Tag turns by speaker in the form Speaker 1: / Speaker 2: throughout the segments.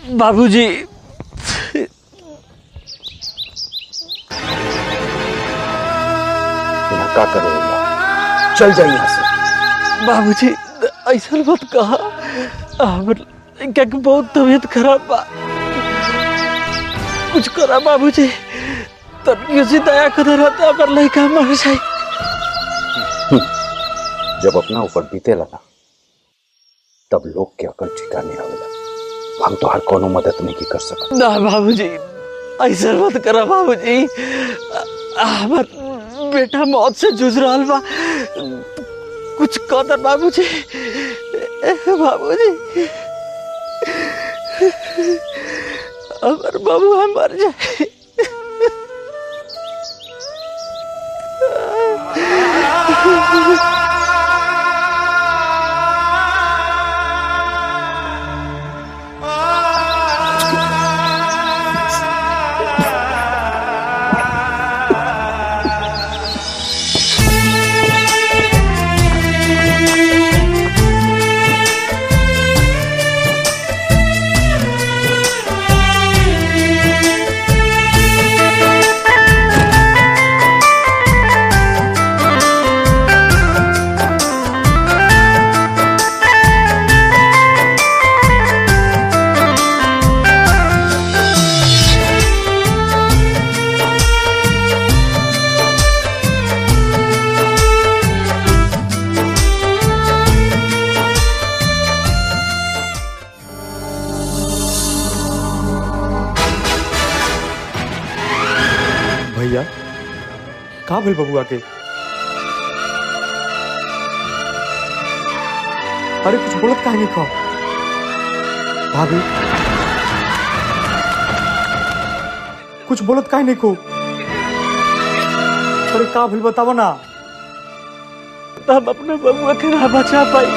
Speaker 1: बाबूजी
Speaker 2: क्या करेगा? चल जाइए यहाँ से।
Speaker 1: बाबूजी ऐसा मत कहा, क्या बहुत तबीयत खराब बा, कुछ करा बाबूजी, तनियो से दया कर रहता पर लड़का मर जाए।
Speaker 2: जब अपना ऊपर बीते लगा तब लोग के अकल ठिकाने आवेला। हम तो हर कोनो मदद नहीं की कर सकते।
Speaker 1: ना बाबूजी ऐसा मत करा बाबूजी, हमार बेटा मौत से जूझ रहा बा, कुछ कदर बाबूजी। बाबूजी हमार बबुआ मर जाए।
Speaker 3: भैया का भेल बबुआ के? अरे कुछ बोलत काहे नहीं खा? भाभी कुछ बोलत काहे नहीं को? अरे का भेल बताओ ना।
Speaker 1: हम अपने बबुआ के ना बचा पाई।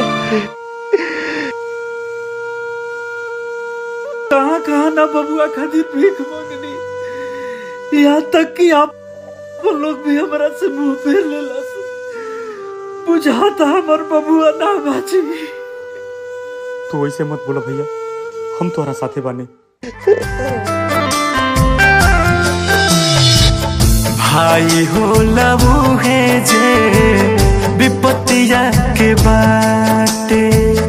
Speaker 1: कहाँ कहाँ ना बबुआ खातिर भीख मांगनी, यहाँ तक कि आप वो लोग भी हमारा से मुंह फेर लेला। बुझाता हमार बबुआ ना बाची।
Speaker 3: तू ऐसे मत बोला भैया, हम तोहरा साथे बाने।
Speaker 4: भाई हो लबू है जे विपत्तिया के बाटे,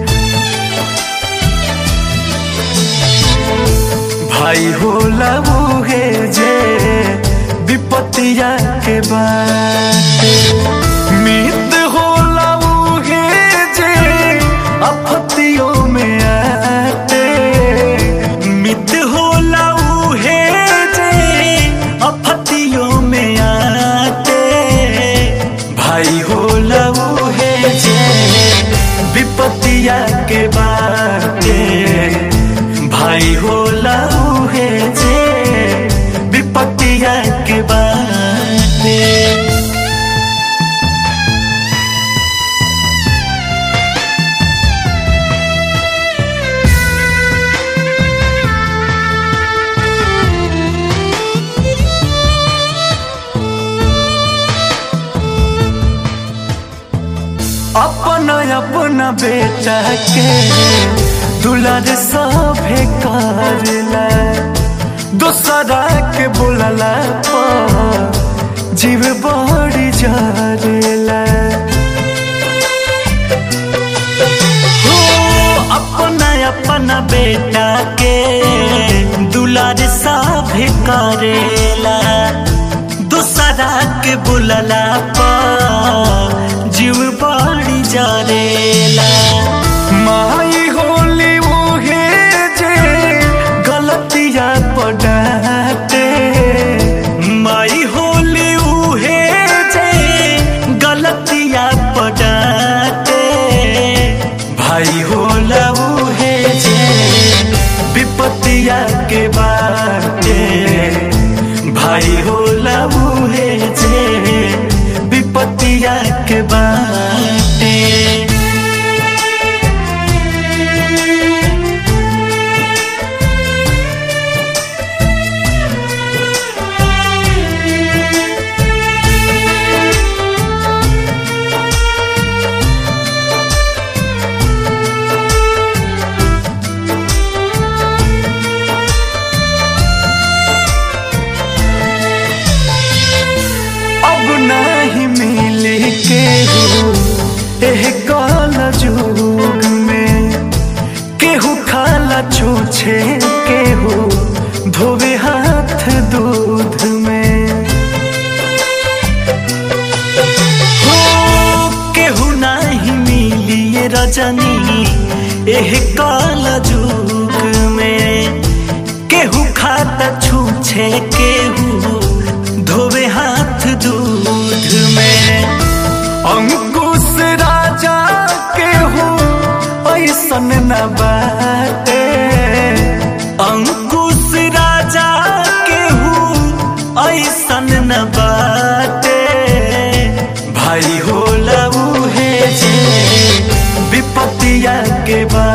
Speaker 4: भाई हो लबू है जे विपत्तिया के बाटे, मित हो लबू है जे आपत्तियों में आते, मित हो लबू है जे आपत्तियों में आते, भाई हो लबू है जे विपत्तिया के बाटे, भाई हो लबू है जे विपत्तिया के बाटे। अपना अपना बेटा के दुलार सभे करला, दूसरा के बोलला पर जीव बड़ी जरेला। हो अपना अपना बेटा के दुलार सभे करेला, दूसरा के बोलला पर जीव बड़ी जरेला। माई होली मुहे जे गलतिया पड़ाते, माई होली उहे जे गलतिया पड़ाते, भाई होला उहे जे विपत्तिया के बाटे, भाई होला उहे जे विपत्तिया के बाटे। एह काल जुग में केहू खाला छूछे केहू धोवे हाथ दूध में हो केहू नहीं मिली ये रजनी एह काल जुग में केहू खाता छूछे केहू धोवे हाथ दूध में अंकुश राजा केहू ऐसन न बाटे अंकुश राजा केहू ऐसन न बाटे भाई होला उहे जे विपत्तिया के बाद